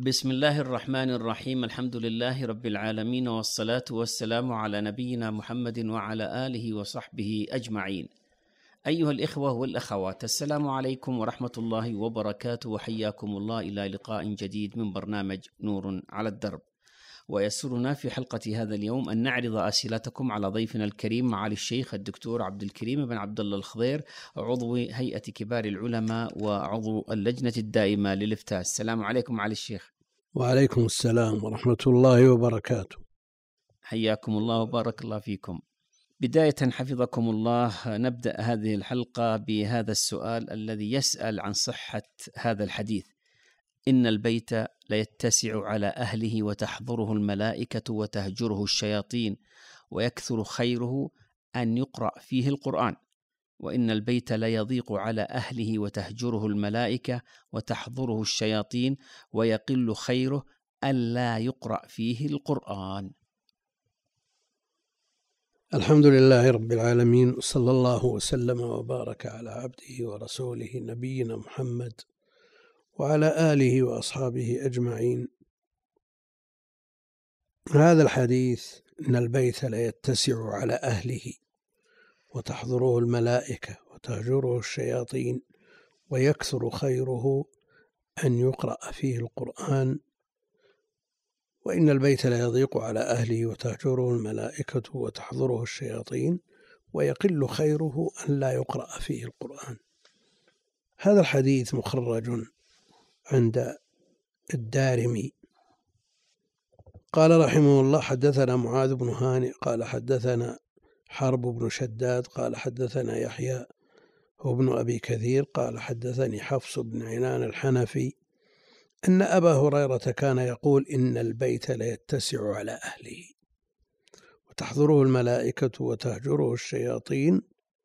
بسم الله الرحمن الرحيم. الحمد لله رب العالمين، والصلاة والسلام على نبينا محمد وعلى آله وصحبه أجمعين. أيها الإخوة والأخوات، السلام عليكم ورحمة الله وبركاته، وحياكم الله إلى لقاء جديد من برنامج نور على الدرب. ويسرنا في حلقة هذا اليوم أن نعرض أسئلتكم على ضيفنا الكريم معالي الشيخ الدكتور عبد الكريم بن عبد الله الخضير، عضو هيئة كبار العلماء وعضو اللجنة الدائمة للإفتاء. السلام عليكم معالي الشيخ. وعليكم السلام ورحمة الله وبركاته. حياكم الله وبارك الله فيكم. بداية حفظكم الله، نبدأ هذه الحلقة بهذا السؤال الذي يسأل عن صحة هذا الحديث: إن البيت ليتسع على أهله وتحضره الملائكة وتهجره الشياطين ويكثر خيره أن يقرأ فيه القرآن، وإن البيت ليضيق على أهله وتهجره الملائكة وتحضره الشياطين ويقل خيره ألا يقرأ فيه القرآن. الحمد لله رب العالمين، صلى الله وسلم وبارك على عبده ورسوله نبينا محمد وعلى آله وأصحابه أجمعين. هذا الحديث: إن البيت ليتسع على أهله وتحضره الملائكة وتهجره الشياطين ويكثر خيره أن يقرأ فيه القرآن، وإن البيت ليضيق على أهله وتهجره الملائكة وتحضره الشياطين ويقل خيره أن لا يقرأ فيه القرآن. هذا الحديث مخرج عند الدارمي. قال رحمه الله: حدثنا معاذ بن هانئ قال حدثنا حرب بن شداد قال حدثنا يحيى هو ابن أبي كثير قال حدثني حفص بن عنان الحنفي أن أبا هريرة كان يقول: إن البيت ليتسع على أهله وتحضره الملائكة وتهجره الشياطين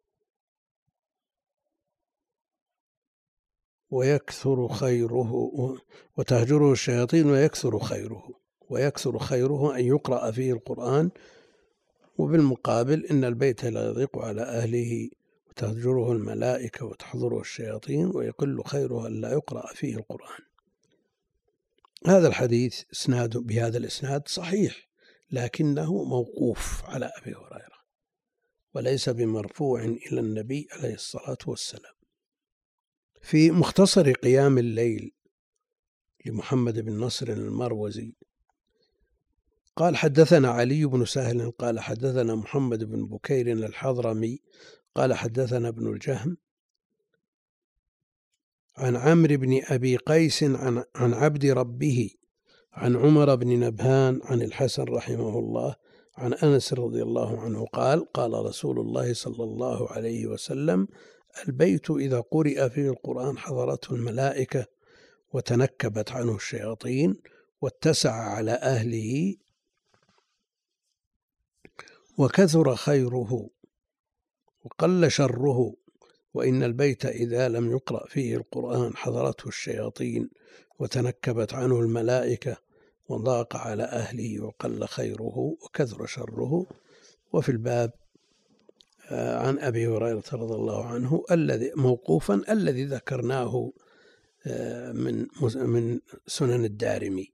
ويكثر خيره وتهجره الشياطين ويكثر خيره أن يقرأ فيه القرآن. وبالمقابل: إن البيت لا يضيق على أهله وتهجره الملائكة وتحضره الشياطين ويقل خيره أن لا يقرأ فيه القرآن. هذا الحديث بهذا الإسناد صحيح، لكنه موقوف على أبي هريرة وليس بمرفوع إلى النبي عليه الصلاة والسلام. في مختصر قيام الليل لمحمد بن نصر المروزي قال: حدثنا علي بن سهل قال حدثنا محمد بن بكير الحضرمي قال حدثنا ابن الجهم عن عمرو بن أبي قيس عن عبد ربه عن عمر بن نبهان عن الحسن رحمه الله عن أنس رضي الله عنه قال: قال رسول الله صلى الله عليه وسلم: البيت إذا قرئ فيه القرآن حضرته الملائكة وتنكبت عنه الشياطين واتسع على أهله وكثر خيره وقل شره، وإن البيت إذا لم يقرأ فيه القرآن حضرته الشياطين وتنكبت عنه الملائكة وضاق على أهله وقل خيره وكثر شره. وفي الباب عن أبي هريرة رضي الله عنه الذي موقوفا الذي ذكرناه من سنن الدارمي.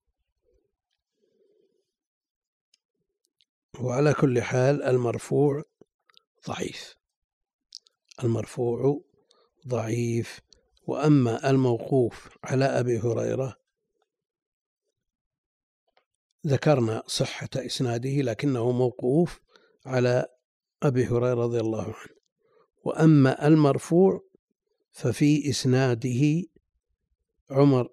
وعلى كل حال المرفوع ضعيف. وأما الموقوف على أبي هريرة ذكرنا صحة إسناده، لكنه موقوف على أبي هريرة رضي الله عنه. وأما المرفوع ففي إسناده عمر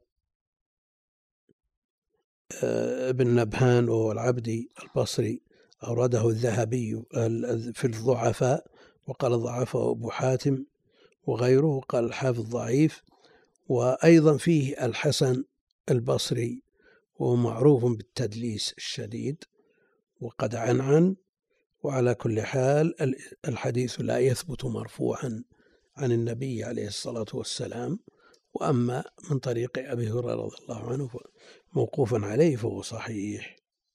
بن نبهان وهو العبدي البصري، أورده الذهبي في الضعفاء وقال ضعفه أبو حاتم وغيره، قال الحافظ ضعيف. وأيضا فيه الحسن البصري وهو معروف بالتدليس الشديد وقد عنعن. وعلى كل حال الحديث لا يثبت مرفوعا عن النبي عليه الصلاة والسلام. وأما من طريق أبي هريرة رضي الله عنه موقوفا عليه فهو صحيح،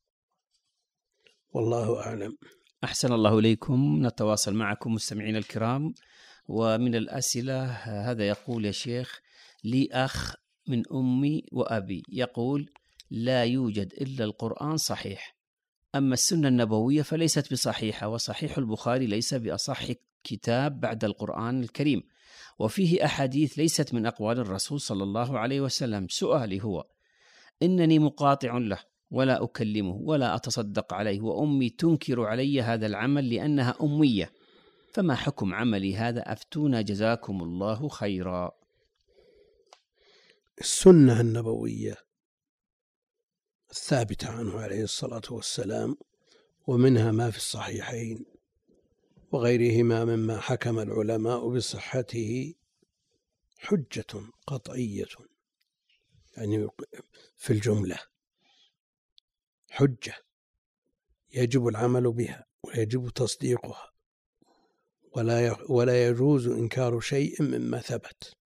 والله أعلم. أحسن الله إليكم. نتواصل معكم مستمعين الكرام. ومن الأسئلة هذا يقول: يا شيخ، لي أخ من أمي وأبي يقول لا يوجد إلا القرآن صحيح، أما السنة النبوية فليست بصحيحة، وصحيح البخاري ليس بأصح كتاب بعد القرآن الكريم، وفيه أحاديث ليست من أقوال الرسول صلى الله عليه وسلم. سؤالي هو: إنني مقاطع له ولا أكلمه ولا أتصدق عليه، وأمي تنكر علي هذا العمل لأنها أمية، فما حكم عملي هذا؟ أفتونا جزاكم الله خيرا. السنة النبوية الثابتة عنه عليه الصلاة والسلام، ومنها ما في الصحيحين وغيرهما مما حكم العلماء بصحته، حجة قطعية، يعني في الجملة حجة يجب العمل بها ويجب تصديقها، ولا يجوز إنكار شيء مما ثبت،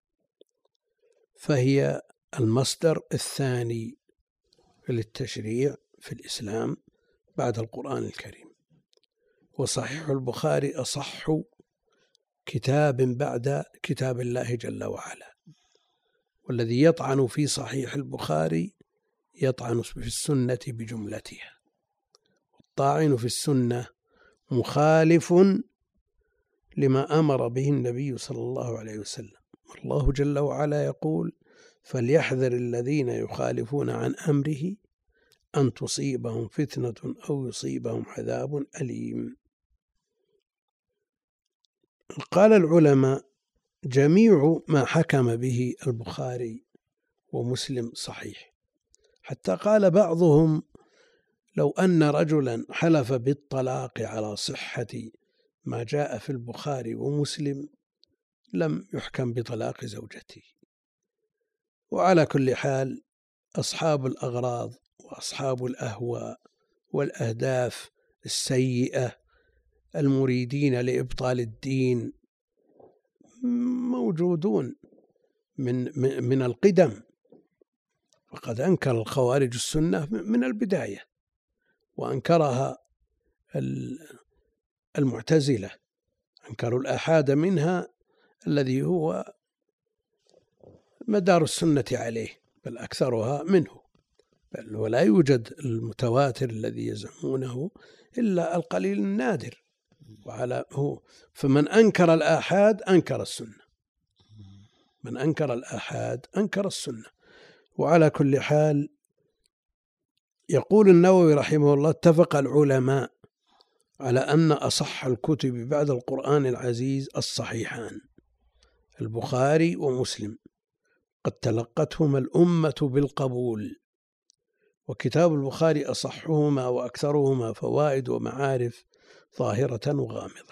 فهي المصدر الثاني للتشريع في الإسلام بعد القرآن الكريم. وصحيح البخاري أصح كتاب بعد كتاب الله جل وعلا، والذي يطعن في صحيح البخاري يطعن في السنة بجملتها، والطاعن في السنة مخالف لما أمر به النبي صلى الله عليه وسلم. الله جل وعلا يقول: فليحذر الذين يخالفون عن أمره أن تصيبهم فتنة أو يصيبهم عذاب أليم. قال العلماء: جميع ما حكم به البخاري ومسلم صحيح، حتى قال بعضهم: لو أن رجلا حلف بالطلاق على صحة ما جاء في البخاري ومسلم لم يحكم بطلاق زوجته. وعلى كل حال، أصحاب الأغراض وأصحاب الأهواء والأهداف السيئة المريدين لإبطال الدين موجودون من القدم، وقد أنكر الخوارج السنة من البداية، وأنكرها المعتزلة، أنكروا الآحاد منها الذي هو مدار السنة عليه، بل أكثرها منه، بل ولا يوجد المتواتر الذي يزعمونه إلا القليل النادر. فمن أنكر الآحاد أنكر السنة، من أنكر الآحاد أنكر السنة. وعلى كل حال، يقول النووي رحمه الله: اتفق العلماء على أن أصح الكتب بعد القرآن العزيز الصحيحان البخاري ومسلم، قد تلقتهما الأمة بالقبول، وكتاب البخاري أصحهما وأكثرهما فوائد ومعارف ظاهرة وغامضة.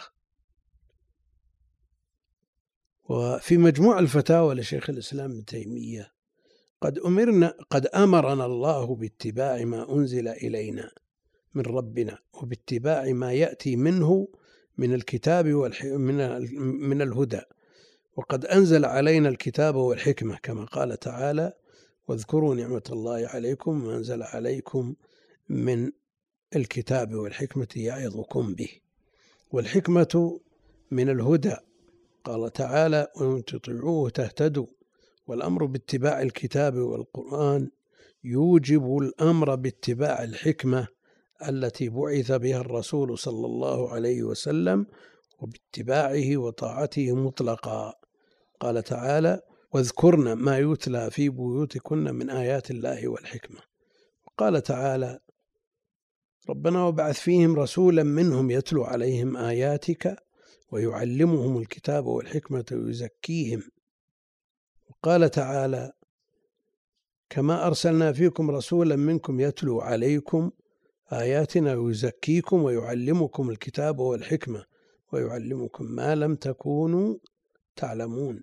وفي مجموع الفتاوى لشيخ الإسلام ابن تيمية: قد أمرنا الله باتباع ما أنزل إلينا من ربنا، وباتباع ما يأتي منه من الكتاب من الهدى، وقد أنزل علينا الكتاب والحكمة، كما قال تعالى: واذكروا نعمة الله عليكم وأنزل عليكم من الكتاب والحكمة يعظكم به. والحكمة من الهدى، قال تعالى: وإن تطيعوه تهتدوا. والأمر باتباع الكتاب والقرآن يوجب الأمر باتباع الحكمة التي بعث بها الرسول صلى الله عليه وسلم، وباتباعه وطاعته مطلقا. قال تعالى: واذكرن ما يتلى في بيوتكن من آيات الله والحكمة. وقال تعالى: ربنا وبعث فيهم رسولا منهم يتلو عليهم آياتك ويعلمهم الكتاب والحكمة ويزكيهم. وقال تعالى: كما أرسلنا فيكم رسولا منكم يتلو عليكم آياتنا ويزكيكم ويعلمكم الكتاب والحكمة ويعلمكم ما لم تكونوا تعلمون.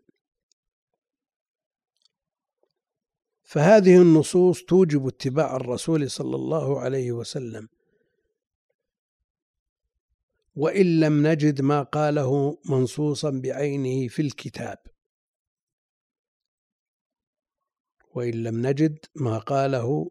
فهذه النصوص توجب اتباع الرسول صلى الله عليه وسلم، وإن لم نجد ما قاله منصوصا بعينه في الكتاب، وإن لم نجد ما قاله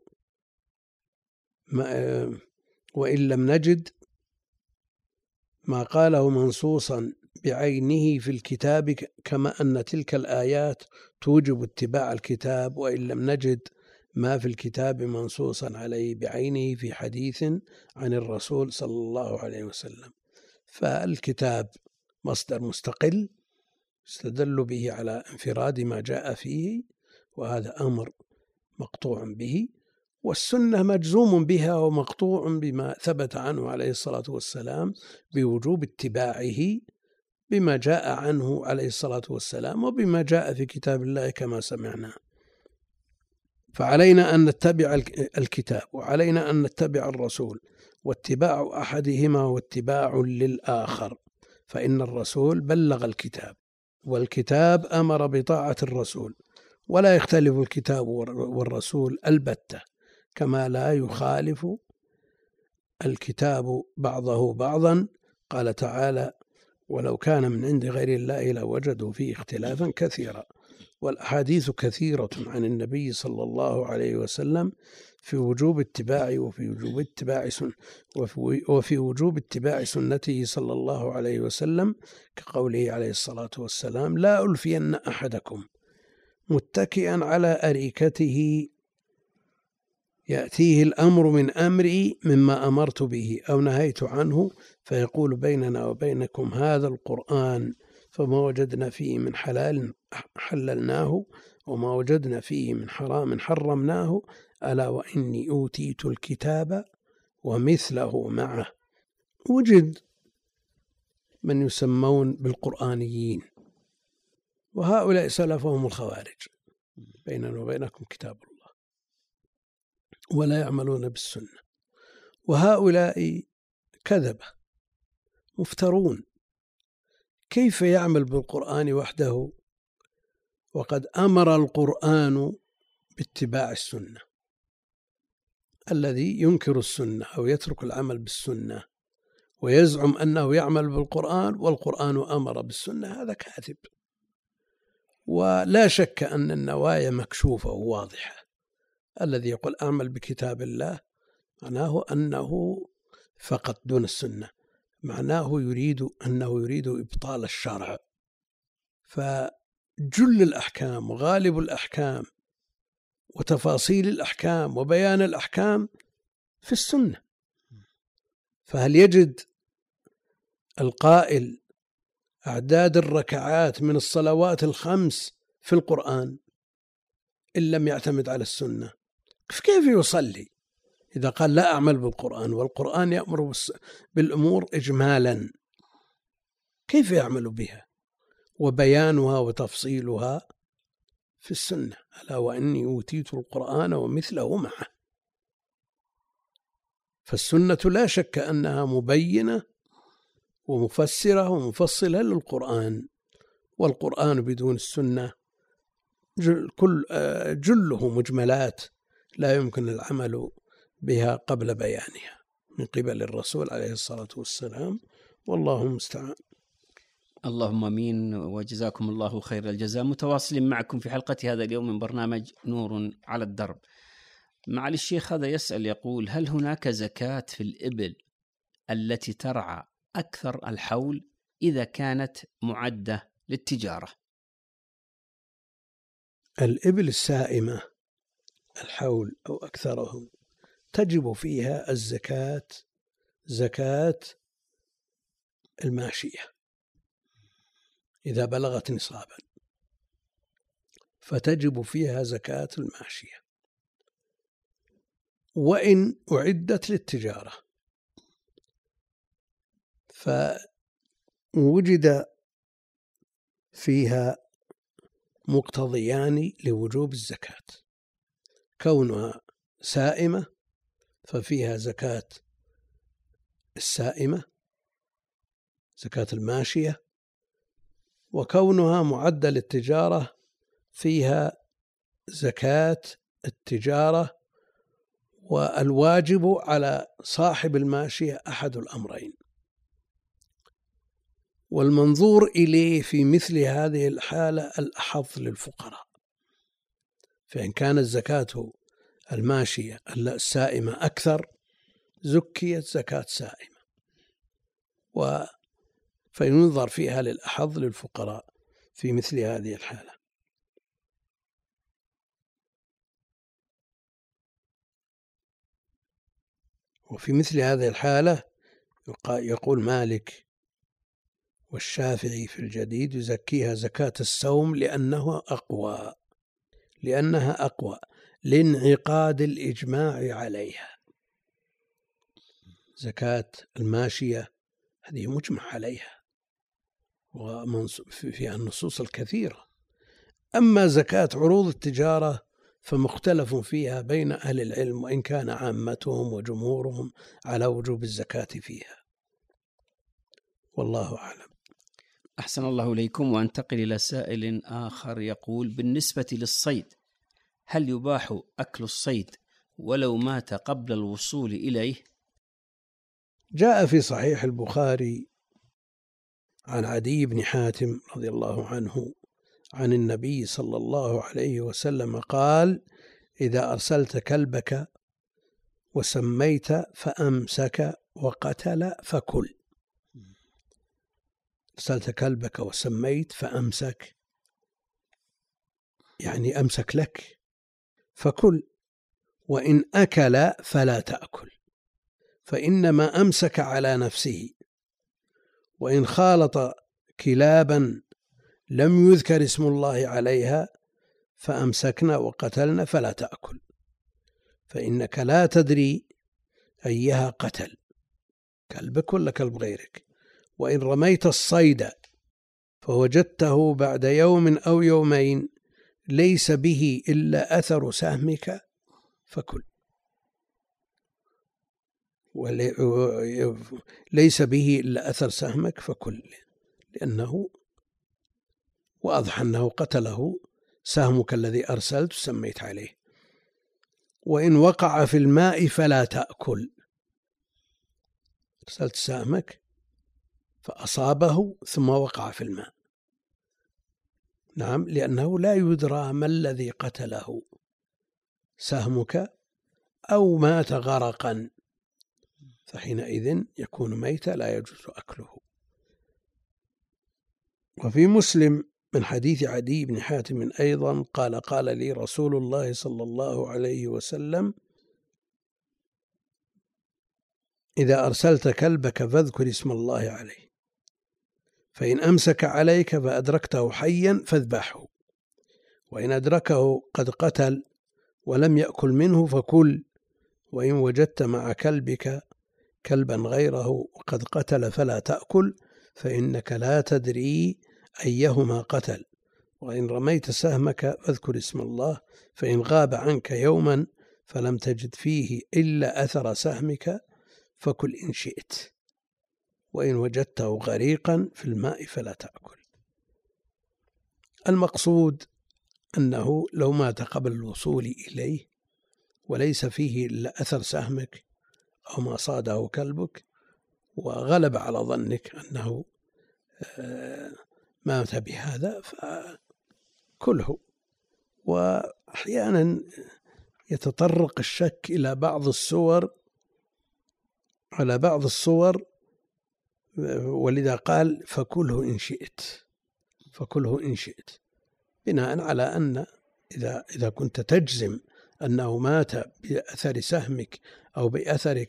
وإن لم نجد ما قاله منصوصا بعينه في الكتاب، كما أن تلك الآيات توجب اتباع الكتاب، وإن لم نجد ما في الكتاب منصوصا عليه بعينه في حديث عن الرسول صلى الله عليه وسلم. فالكتاب مصدر مستقل استدل به على انفراد ما جاء فيه، وهذا أمر مقطوع به، والسنة مجزوم بها ومقطوع بما ثبت عنه عليه الصلاة والسلام بوجوب اتباعه بما جاء عنه عليه الصلاة والسلام وبما جاء في كتاب الله كما سمعنا. فعلينا أن نتبع الكتاب وعلينا أن نتبع الرسول، واتباع أحدهما واتباع للآخر، فإن الرسول بلغ الكتاب والكتاب أمر بطاعة الرسول، ولا يختلف الكتاب والرسول البتة، كما لا يخالف الكتاب بعضه بعضا. قال تعالى: ولو كان من عند غير الله لوجدوا فيه اختلافا كثيرا. والأحاديث كثيرة عن النبي صلى الله عليه وسلم في وجوب اتباعه وفي وجوب اتباع سنته صلى الله عليه وسلم، كقوله عليه الصلاة والسلام: لا ألفين أحدكم متكئا على أريكته يأتيه الأمر من أمري مما أمرت به أو نهيت عنه، فيقول بيننا وبينكم هذا القرآن، فما وجدنا فيه من حلال حللناه وما وجدنا فيه من حرام حرمناه، ألا وإني أوتيت الكتاب ومثله معه. وجد من يسمون بالقرآنيين، وهؤلاء سلفهم الخوارج: بيننا وبينكم كتاب الله، ولا يعملون بالسنة. وهؤلاء كذبة مفترون. كيف يعمل بالقرآن وحده وقد أمر القرآن باتباع السنة؟ الذي ينكر السنة أو يترك العمل بالسنة ويزعم أنه يعمل بالقرآن والقرآن أمر بالسنة، هذا كاذب. ولا شك أن النوايا مكشوفة وواضحة. الذي يقول أعمل بكتاب الله معناه أنه فقط دون السنة، معناه يريد إبطال الشرع. فجل الأحكام وغالب الأحكام وتفاصيل الأحكام وبيان الأحكام في السنة. فهل يجد القائل أعداد الركعات من الصلوات الخمس في القرآن إن لم يعتمد على السنة؟ كيف يصلي إذا قال لا أعمل بالقرآن والقرآن يأمر بالأمور إجمالا؟ كيف يعمل بها وبيانها وتفصيلها في السنة؟ ألا وإني أوتيت القرآن ومثله معه. فالسنة لا شك أنها مبينة ومفسرة ومفصلة للقرآن، والقرآن بدون السنة جله مجملات لا يمكن العمل بها قبل بيانها من قبل الرسول عليه الصلاة والسلام، والله المستعان. اللهم امين، وجزاكم الله خير الجزاء. متواصلين معكم في حلقة هذا اليوم من برنامج نور على الدرب. معالي الشيخ هذا يسأل يقول: هل هناك زكاة في الإبل التي ترعى أكثر الحول إذا كانت معدة للتجارة؟ الإبل السائمة الحول أو أكثره تجب فيها الزكاة، زكاة الماشية إذا بلغت نصابا، فتجب فيها زكاة الماشية، وإن أعدت للتجارة فوجد فيها مقتضيان لوجوب الزكاة: كونها سائمة ففيها زكاة السائمة، زكاة الماشية، وكونها معدة للتجارة فيها زكاة التجارة. والواجب على صاحب الماشية أحد الأمرين، والمنظور إليه في مثل هذه الحالة الأحظ للفقراء. فإن كانت زكاة الماشية السائمة أكثر زكيت زكاة سائمة، فينظر فيها للأحظ للفقراء في مثل هذه الحالة. وفي مثل هذه الحالة يقول مالك والشافعي في الجديد يزكيها زكاة السوم لأنها أقوى لانعقاد الإجماع عليها. زكاة الماشية هذه مجمع عليها وفيها النصوص الكثيرة. أما زكاة عروض التجارة فمختلف فيها بين أهل العلم، وإن كان عامتهم وجمهورهم على وجوب الزكاة فيها، والله أعلم. أحسن الله إليكم. وأنتقل إلى سائل آخر يقول: بالنسبة للصيد، هل يباح أكل الصيد ولو مات قبل الوصول إليه؟ جاء في صحيح البخاري عن عدي بن حاتم رضي الله عنه عن النبي صلى الله عليه وسلم قال: إذا أرسلت كلبك وسميت فأمسك وقتل فكل. أرسلت كلبك وسميت فأمسك يعني أمسك لك، فكل، وإن أكل فلا تأكل، فإنما أمسك على نفسه. وإن خالط كلابا لم يذكر اسم الله عليها فأمسكنا وقتلنا فلا تأكل، فإنك لا تدري أيها قتل، كلبك ولا كلب غيرك. وإن رميت الصيد فوجدته بعد يوم أو يومين ليس به إلا أثر سهمك فكل، ليس به إلا أثر سهمك فكل، لأنه وأضح أنه قتله سهمك الذي أرسلت سميت عليه. وإن وقع في الماء فلا تأكل، أرسلت سهمك فأصابه ثم وقع في الماء، نعم، لأنه لا يدرى ما الذي قتله، سهمك أو مات غرقا، فحينئذ يكون ميتا لا يجوز أكله. وفي مسلم من حديث عدي بن حاتم أيضا قال: قال لي رسول الله صلى الله عليه وسلم: إذا أرسلت كلبك فاذكر اسم الله عليه، فإن أمسك عليك فأدركته حيا فاذبحه، وإن أدركه قد قتل ولم يأكل منه فكل، وإن وجدت مع كلبك كلبا غيره وقد قتل فلا تأكل، فإنك لا تدري أيهما قتل. وإن رميت سهمك فاذكر اسم الله، فإن غاب عنك يوما فلم تجد فيه إلا أثر سهمك فكل إن شئت، وإن وجدته غريقا في الماء فلا تأكل. المقصود أنه لو مات قبل الوصول إليه وليس فيه إلا أثر سهمك أو ما صاده كلبك، وغلب على ظنك أنه مات بهذا، فكله. وأحيانا يتطرق الشك إلى بعض الصور، على بعض الصور، ولذا قال فكله إن شئت، فكله إن شئت، بناء على أن إذا كنت تجزم أنه مات بأثر سهمك أو بأثر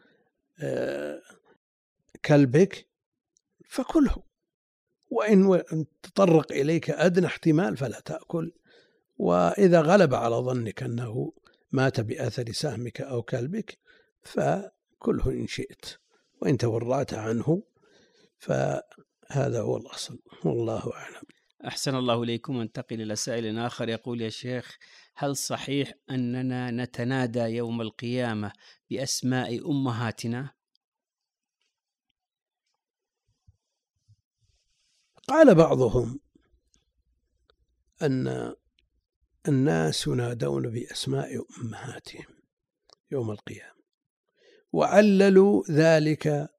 كلبك فكله، وإن تطرق إليك أدنى احتمال فلا تأكل. وإذا غلب على ظنك أنه مات بأثر سهمك أو كلبك فكله إن شئت، وإن تورعت عنه فهذا هو الأصل، والله أعلم. أحسن الله إليكم. انتقل إلى سائل آخر يقول: يا شيخ، هل صحيح أننا نتنادى يوم القيامة بأسماء أمهاتنا؟ قال بعضهم أن الناس ينادون بأسماء أمهاتهم يوم القيامة، وعللوا ذلك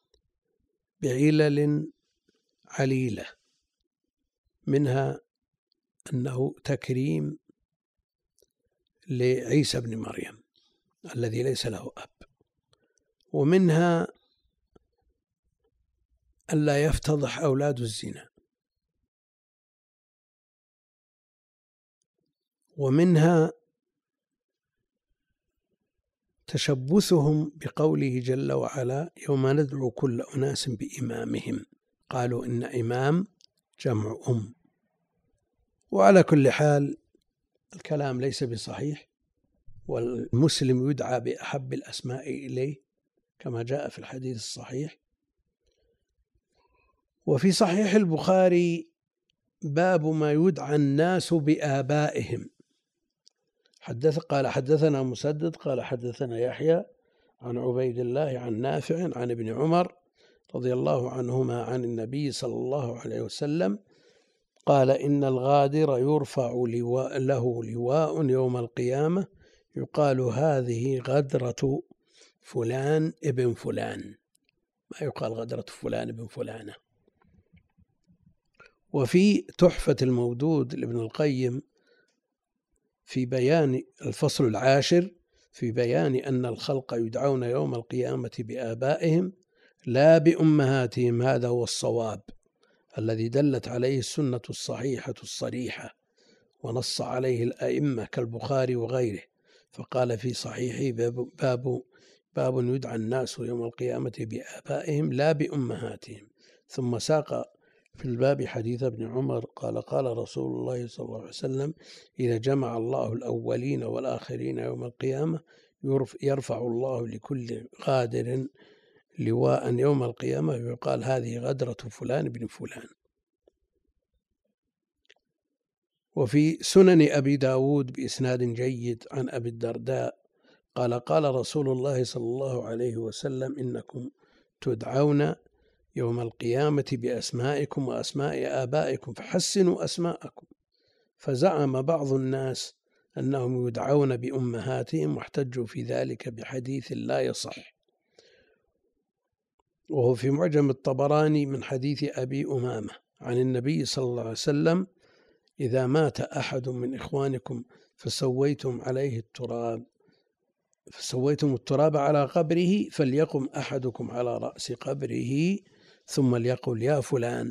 بعلل عليلة، منها أنه تكريم لعيسى بن مريم الذي ليس له أب، ومنها ألا يفتضح أولاد الزنا، ومنها تشبثهم بقوله جل وعلا: يوم ندعو كل أناس بإمامهم، قالوا إن إمام جمع أم. وعلى كل حال الكلام ليس بصحيح، والمسلم يدعى بأحب الأسماء إليه كما جاء في الحديث الصحيح. وفي صحيح البخاري باب ما يدعى الناس بآبائهم. قال حدثنا مسدد قال حدثنا يحيى عن عبيد الله عن نافع عن ابن عمر رضي الله عنهما عن النبي صلى الله عليه وسلم قال: إن الغادر يرفع له لواء يوم القيامة يقال هذه غدرة فلان ابن فلان، ما يقال غدرة فلان ابن فلانة. وفي تحفة المودود لابن القيم في بيان الفصل 10 في بيان أن الخلق يدعون يوم القيامة بآبائهم لا بأمهاتهم، هذا هو الصواب الذي دلت عليه السنة الصحيحة الصريحة ونص عليه الأئمة كالبخاري وغيره. فقال في صحيحه: باب يدعى الناس يوم القيامة بآبائهم لا بأمهاتهم. ثم ساق في الباب حديث ابن عمر قال: قال رسول الله صلى الله عليه وسلم: إذا جمع الله الأولين والآخرين يوم القيامة يرفع الله لكل غادر لواء يوم القيامة ويقال هذه غدرة فلان بن فلان. وفي سنن أبي داود بإسناد جيد عن أبي الدرداء قال: قال رسول الله صلى الله عليه وسلم: إنكم تدعون يوم القيامة بأسمائكم وأسماء آبائكم فحسنوا أسماءكم. فزعم بعض الناس أنهم يدعون بأمهاتهم واحتجوا في ذلك بحديث لا يصح، وهو في معجم الطبراني من حديث أبي أمامة عن النبي صلى الله عليه وسلم: إذا مات أحد من إخوانكم فسويتم التراب على قبره فليقم أحدكم على رأس قبره ثم ليقل: يا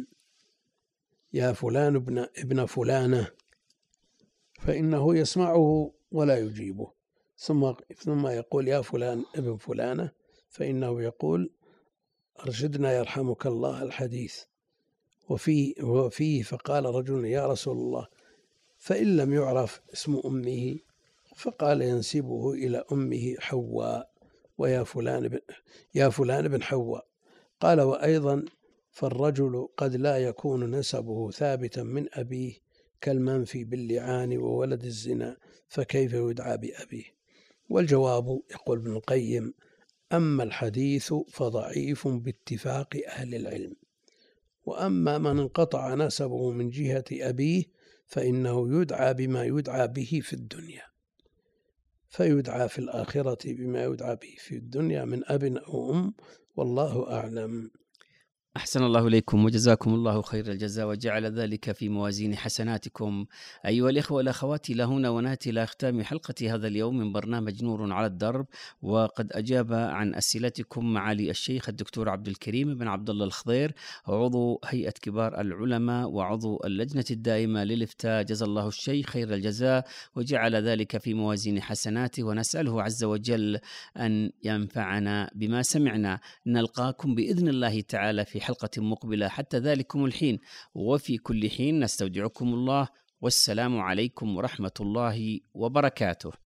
فلان ابن فلانة، فإنه يسمعه ولا يجيبه، ثم يقول: يا فلان ابن فلانة، فإنه يقول: أرشدنا يرحمك الله الحديث. وفيه فقال رجل: يا رسول الله، فإن لم يعرف اسم أمه؟ فقال: ينسبه إلى أمه حواء، ويا فلان ابن حواء. قال: وأيضا فالرجل قد لا يكون نسبه ثابتا من أبيه كالمنفي باللعان وولد الزنا، فكيف يدعى بأبيه؟ والجواب يقول ابن القيم: أما الحديث فضعيف باتفاق أهل العلم، وأما من انقطع نسبه من جهة أبيه فإنه يدعى بما يدعى به في الدنيا، فيدعى في الآخرة بما يدعى به في الدنيا من أب أو أم، والله أعلم. أحسن الله إليكم وجزاكم الله خير الجزاء وجعل ذلك في موازين حسناتكم. أيها الإخوة والأخوات، إلى هنا ونأتي إلى ختام حلقة هذا اليوم من برنامج نور على الدرب، وقد أجاب عن أسئلتكم معالي الشيخ الدكتور عبد الكريم بن عبد الله الخضير، عضو هيئة كبار العلماء وعضو اللجنة الدائمة للإفتاء، جزا الله الشيخ خير الجزاء وجعل ذلك في موازين حسناته، ونسأله عز وجل أن ينفعنا بما سمعنا. نلقاكم بإذن الله تعالى في حلقة مقبلة، حتى ذلكم الحين وفي كل حين نستودعكم الله، والسلام عليكم ورحمة الله وبركاته.